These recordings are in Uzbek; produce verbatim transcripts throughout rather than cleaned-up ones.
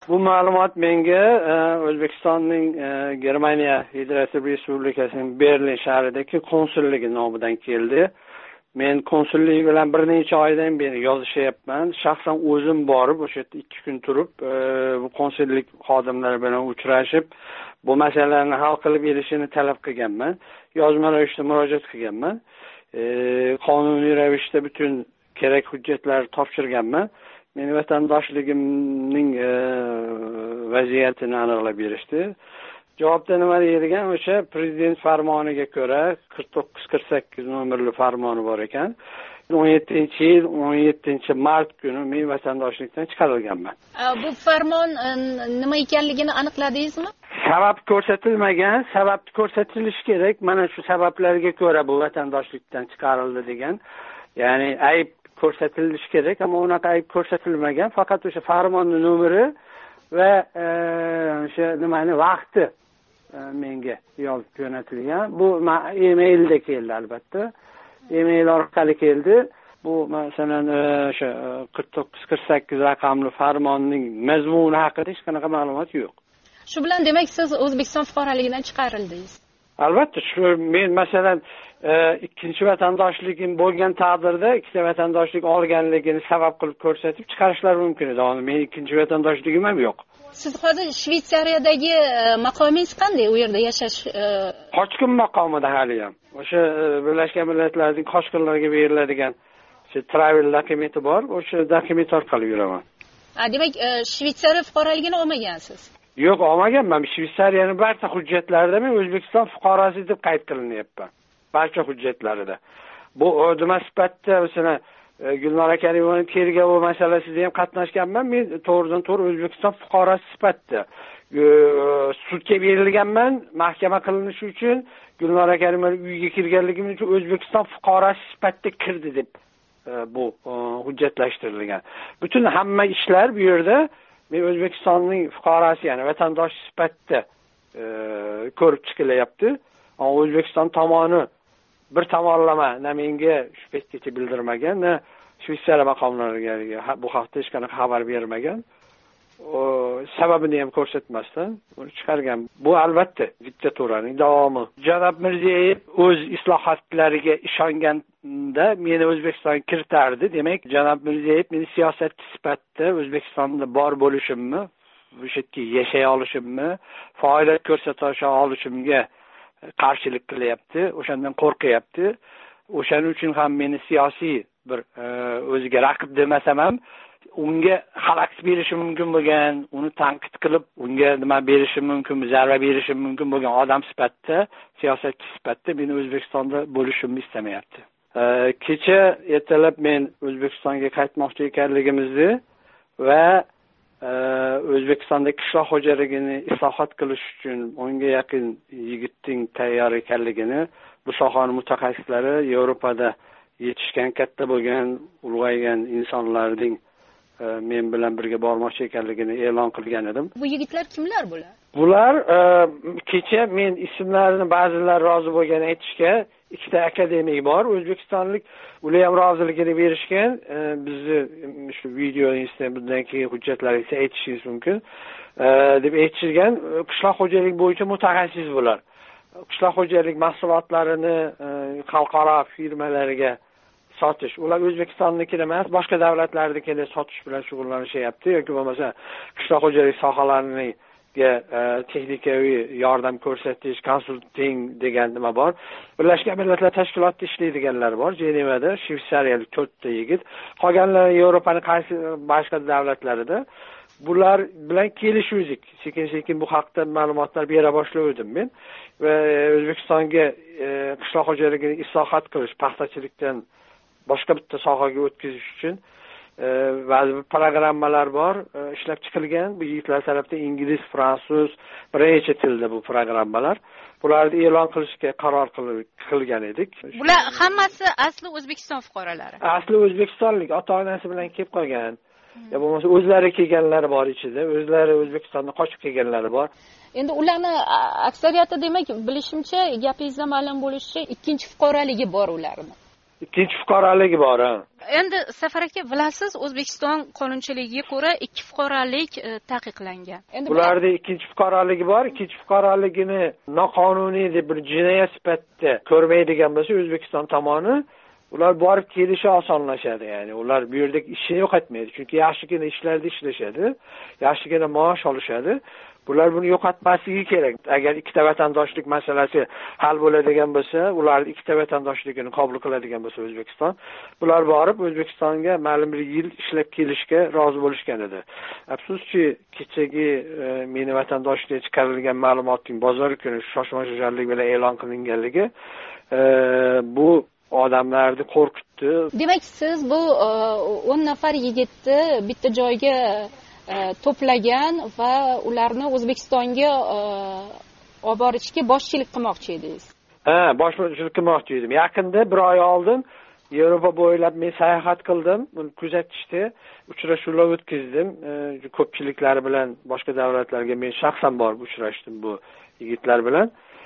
Bu ma'lumot menga O'zbekistonning Germaniya Federativ Respublikasining Berlin shahridagi konsulligi nomidan keldi. Men konsullik bilan bir necha oydan beri yozishyapman. Shaxsan o'zim borib o'sha yerda ikki kun turib, bu konsullik xodimlari bilan uchrashib, bu masalalarni hal qilib berishini talab qilganman. Yozma ravishda murojaat qilganman. Qonuniy ravishda bütün kerak hujjatlarni topshirganman. Meni vatandoshligimning vaziyatini aniqlab berishdi. Javobda nima deyilgan? O'sha prezident farmoniga ko'ra qirq to'qqiz qirq sakkiz nomerli farmoni bor ekan. o'n yettinchi yil o'n yettinchi mart kuni men vatandoshlikdan chiqarilganman. Bu farmon nima ekanligini aniqladingizmi? Sabab ko'rsatilmagan, sabab ko'rsatilishi kerak. Mana shu sabablarga ko'ra bu vatandoshlikdan chiqarildi degan. Ya'ni ayb ko'rsatilishi kerak, ammo unaqa ayb ko'rsatilmagan. Faqat o'sha farmonning nomeri va o'sha nimani vaqti menga yozib jo'natilgan. Bu e-mailda keldi albatta. E-mail orqali keldi. Bu masalan o'sha qirq to'qqiz qirq sakkiz raqamli farmonning mazmuni haqida hech qanaqa ma'lumot yo'q. Shu bilan demak siz O'zbekiston fuqaroligidan chiqarildingiz. Albatta, shu men masalan ikkinchi vatandoshligim bo'lgan taqdirda ikkita vatandoshlik olganligini sabab qilib ko'rsatib chiqarishlari mumkin edi. Men ikkinchi vatandoshligim ham yo'q. Siz hozir Shvetsariyadagi maqomingiz qanday? U yerda yashash qochqin maqomida hali ham. O'sha Birlashgan Millatlarning qochqinlarga beriladigan o'sha travel dokumenti bor, o'sha dokument orqali yuraman. Ha, demak Shvetsariya fuqaroligini olmagansiz. Yo'q, olmaganman. Shvetsariyaning barcha hujjatlarida men O'zbekiston fuqarosi deb qayd qilinyapman. Barcha hujjatlarida. Bu nima sifatda o'sha Gulnora Karimovaning tergovi masalasida ham qatnashganman. Men to'g'ridan to'g'ri O'zbekiston fuqarosi sifatida sudga berilganman, mahkama qilinishi uchun Gulnora Karimovaning uyiga kirganligim uchun O'zbekiston fuqarosi sifatida kirdi deb bu hujjatlashtirilgan. Butun hamma ishlar bu yerda men O'zbekistonning fuqarosi, ya'ni vatandosh sifatida ko'rib chiqilyapti. Ammo O'zbekiston tomoni bir tomonlama na menga shu paytgacha bildirmagan, na Shvetsariya maqomlariga bu haqda hech qanaqa xabar bermagan. Sababini ham ko'rsatmasdan uni chiqargan. Bu albatta diktaturaning davomi. Janob Mirziyoyev o'z islohotlariga ishonganda meni O'zbekistonga kiritardi. Demak, janob Mirziyoyev meni siyosatchi sifatida O'zbekistonda bor bo'lishimni, bu yerda yashay olishimni, faoliyat ko'rsata olishimga qarshilik qilyapti, o'shandan qo'rqyapti. O'shaning uchun ham meni siyosiy bir o'ziga raqib demasam ham unga xalaqit berishi mumkin bo'lgan, uni tanqid qilib, unga nima berishi mumkin, zarba berishi mumkin bo'lgan odam sifatida, siyosatchi sifatida meni O'zbekistonda bo'lishimni istamayapti. Kecha ertalab men O'zbekistonga qaytmoqchi ekanligimizni va O'zbekistonda qishloq xo'jaligini islohot qilish uchun o'nga yaqin yigitning tayyor ekanligini, bu sohaning mutaxassislari Yevropada yetishgan, katta bo'lgan, ulg'aygan insonlarning men bilan birga bormoqchi ekanligini e'lon qilgan edim. Bu yigitlar kimlar bular? Bular kecha men ismlarini ba'zilar rozi bo'lgan aytishga, ikkita akademik bor, o'zbekistonlik, ular ham roziligini berishgan. Bizni shu video Instagram bundan keyin hujjatlaringizni aytishingiz mumkin deb aytishgan. Qishloq xo'jalik bo'yicha mutaxassis bular. Qishloq xo'jalik mahsulotlarini xalqaro firmalarga sotish. Ular O'zbekistonnikida emas, boshqa davlatlarnikida sotish bilan shug'ullanishyapti yoki bo'lmasa qishloq xo'jalik sohalarining texnikaviy yordam ko'rsatish, konsulting degan nima bor. Birlashgan Millatlar Tashkilotida ishlaydiganlar bor, Jenevada, shvetsariyalik to'rtta yigit. Qolganlari Yevropaning qaysi boshqa davlatlarida. Bular bilan kelishuvdik. Sekin-sekin bu haqda ma'lumotlar bera boshladim men va O'zbekistonga qishloq xo'jaligini islohot qilish, paxtachilikdan boshqa bitta sohaga o'tkazish uchun ba'zi programmalar bor, ishlab chiqilgan. Bu yigitlar tarafdan ingliz, fransuz, bir necha tilda bu programmalar. Bularni e'lon qilishga qaror qilgan edik. Bular hammasi asli O'zbekiston fuqarolari. Asli o'zbekistonlik, ota-onasi bilan kelib qolgan. Ya bo'lmasa o'zlari kelganlari bor ichida, o'zlari O'zbekistondan qochib kelganlari bor. Endi ularni aksariyati demak, bilishimcha, gapingizdan ma'lum bo'lishicha, ikkinchi fuqaroligi bor ularning. ikkinchi fuqaroligi bor. Endi Safar aka, bilasiz, O'zbekiston qonunchiligiga ko'ra ikki fuqarolik taqiqlangan. Endi bularda ikkinchi fuqaroligi bor. Ikkinchi fuqaroligini noqonuniy deb bir jinoyat sifatida ko'rmaydigan bo'lsa O'zbekiston tomoni, ular borib kelishi osonlashadi. Ya'ni ular bu yerda ishini yo'qotmaydi. Chunki yaxshigina ishlarda ishlashadi, yaxshigina maosh olishadi. Bular buni yo'qotmasligi kerak. Agar ikkita vatandoshlik masalasi hal bo'ladigan bo'lsa, ular ikkita vatandoshligini qabul qiladigan bo'lsa O'zbekiston, bular borib O'zbekistonga ma'lum bir yil ishlab kelishga rozi bo'lishgan edi. Afsuski, kechagi e, meni vatandoshlikka chiqarilgan ma'lumotning bozor kuni shoshma-shosharlik bilan e'lon qilinganligi e, bu odamlarni qo'rqitdi. Demak, siz bu o'n nafar yigitni bitta joyga to'plagan va ularni O'zbekistonga olib borishga boshchilik qilmoqchi edingiz. Ha, boshchilik qilmoqchi edim. Yaqinda bir oy oldin Yevropa bo'ylab men sayohat qildim. Buni kuzatishda uchrashuvlar o'tkazdim. Ko'pchiliklari bilan boshqa davlatlarga men shaxsan borib uchrashdim bu yigitlar bilan.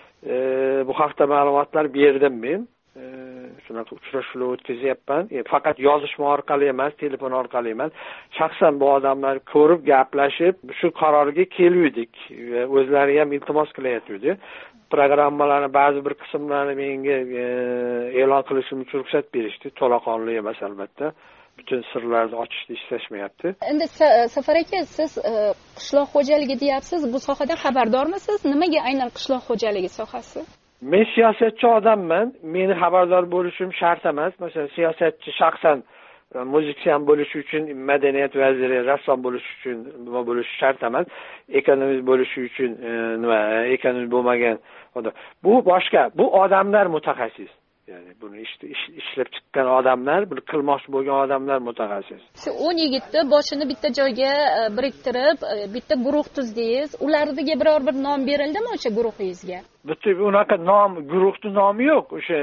Bu haqda ma'lumotlar berdim men. Shunaqa uchrashuvlar o'tkazyapman. E, faqat yozishma orqali emas, telefon orqali emas. Shaxsan bu odamlar ko'rib, gaplashib, shu qarorga keldik va o'zlari ham iltimos qilyapti. Programmalarning ba'zi bir qismlarini menga e, e'lon qilishim uchun ruxsat berishdi. To'laqonli emas albatta. Butun sirlarni ochishni istashmayapti. Endi Safar aka, siz e, qishloq xo'jaligi deyapsiz. Bu sohadan xabardormisiz? Nimaga aynan qishloq xo'jaligi sohasi? Men siyosatchi odamman. Meni xabardor bo'lishim shart emas. Masalan, siyosatchi shaxsan muzikant bo'lish uchun, madaniyat vaziri, rassom bo'lish uchun nima bo'lishi shart emas. Ekonomist bo'lish uchun nima, ekonomist bo'lmagan odam. Bu boshqa. Bu odamlar mutaxassis. Ya'ni buni işte, ish, ishlab chiqqan odamlar, bir qilmoqchi bo'lgan odamlar mutaxassis. Shu o'n yigitni boshini bitta joyga biriktirib, bitta guruh tuzdingiz. Ularga biror bir nom berildimi o'sha guruhingizga? Bitta unaqa nom, guruhning nomi yo'q. O'sha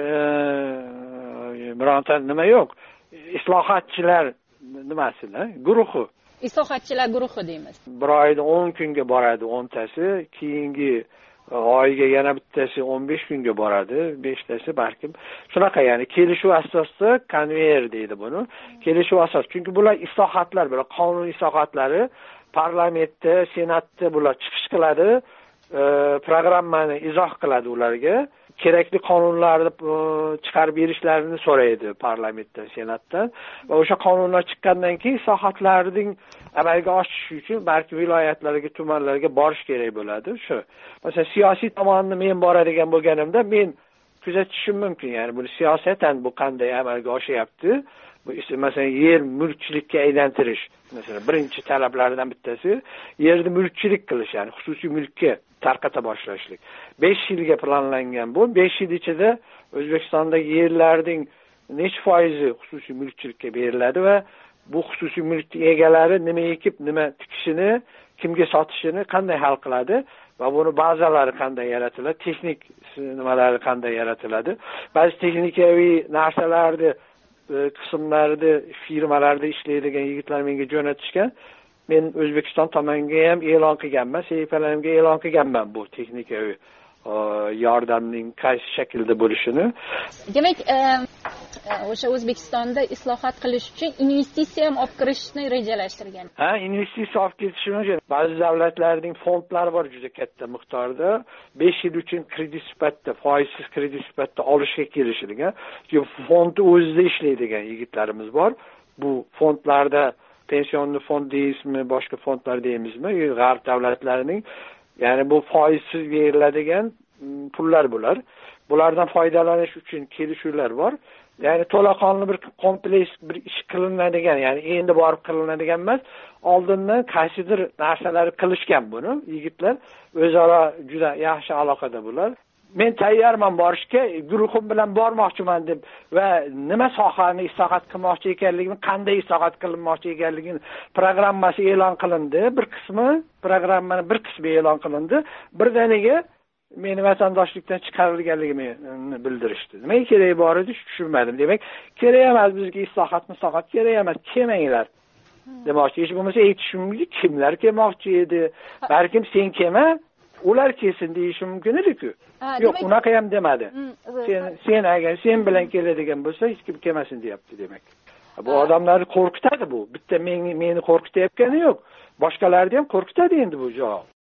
bironta nima yo'q. Islohotchilar nimasi-da? Guruhi. Islohotchilar guruhi deymiz. Bir oyda o'n kunga boradi o'ntasi, keyingi oyiga yana bittasi o'n besh kunga boradi, beshtasi balkim. Shunaqa, ya'ni kelishuv asosida konveyer deydi buni. Kelishuv asos. Chunki bular islohotlar, bular qonun islohotlari parlamentda, senatda bular chiqish qiladi, e, programmani izoh qiladi ularga. Kerakli qonunlarni chiqarib berishlarini so'raydi parlamentdan, senatdan va o'sha qonunlar chiqqandan keyin islohotlarning amalga oshishi uchun balki viloyatlarga, tumanlarga borish kerak bo'ladi. Shu. Masalan, siyosiy tomonini men boradigan bo'lganimda men kuzatishim mumkin. Ya'ni bu siyosatan bu qanday amalga oshyapti? Bu masalan yer mulkchilikka aylantirish. Masalan, birinchi talablardan bittasi yerni mulkchilik qilish, ya'ni xususiy mulkka tarqata boshlashlik. besh yilga planlangan bu. besh yil ichida O'zbekistondagi yerlarning necha foizi xususiy mulkchilikka beriladi va bu xususiy mulk egalari nima ekib, nima tikishini, kimga sotishini qanday hal qiladi va buni bazalari qanday yaratiladi, texnik nimalari qanday yaratiladi. Ba'zi texnikaviy narsalarni qismlarida firmalarda ishlaydigan yigitlar menga jo'natishgan. Men O'zbekiston tomoniga ham e'lon qilganman, sahifalarimga e'lon qilganman bu texnikaviy yordamning qaysi shaklda bo'lishini. Demak, o'sha O'zbekistonda islohot qilish uchun investitsiya ham olib kirishni rejalashtirgan. Ha, investitsiya olib kirishni uchun ba'zi davlatlarning fondlari bor juda katta miqdorda. besh yil uchun kredit sifatida, foizsiz kredit sifatida olishga kelishilgan. Chunki fondni o'zida ishlaydigan yigitlarimiz bor. Bu fondlarda pensionni fond deysizmi, boshqa fondlar deymizmi? G'arb davlatlarining, ya'ni bu foizsiz beriladigan pullar bular. Bulardan foydalanish uchun kelishuvlar bor. Ya'ni to'laqonli bir kompleks bir ish qilinadigan, ya'ni endi borib qilinadigan emas, oldindan qaysidir narsalar qilishgan buni yigitlar. O'zaro juda yaxshi aloqada bular. Men tayyorman borishga, guruhim bilan bormoqchiman deb va nima sohani islohot qilmoqchi ekanligini, qanday islohot qilinmoqchi ekanligini programmasi e'lon qilindi. Bir qismi, programmaning bir qismi e'lon qilindi. Birdaniga meni vatandoshlikdan chiqarilganligini bildirishdi. Nimaga kerak bor edi, tushunmadim. Demak, kerak emas bizga islohot, islohot kerak emas, kelmanglar. Demoqchi, hech bo'lmasa aytishim mumkin, kimlar kelmoqchi edi? Balkim sen kelma, ular kelsin deyishi mumkin edi-ku. Yo'q, unaqa ham demadi. Sen sen agar sen bilan keladigan bo'lsa, hech kim kelmasin deyapti demak. Bu odamlarni qo'rqitadi bu. Bitta meni meni qo'rqitayotgani yo'q. Boshqalarni ham qo'rqitadi endi bu javob.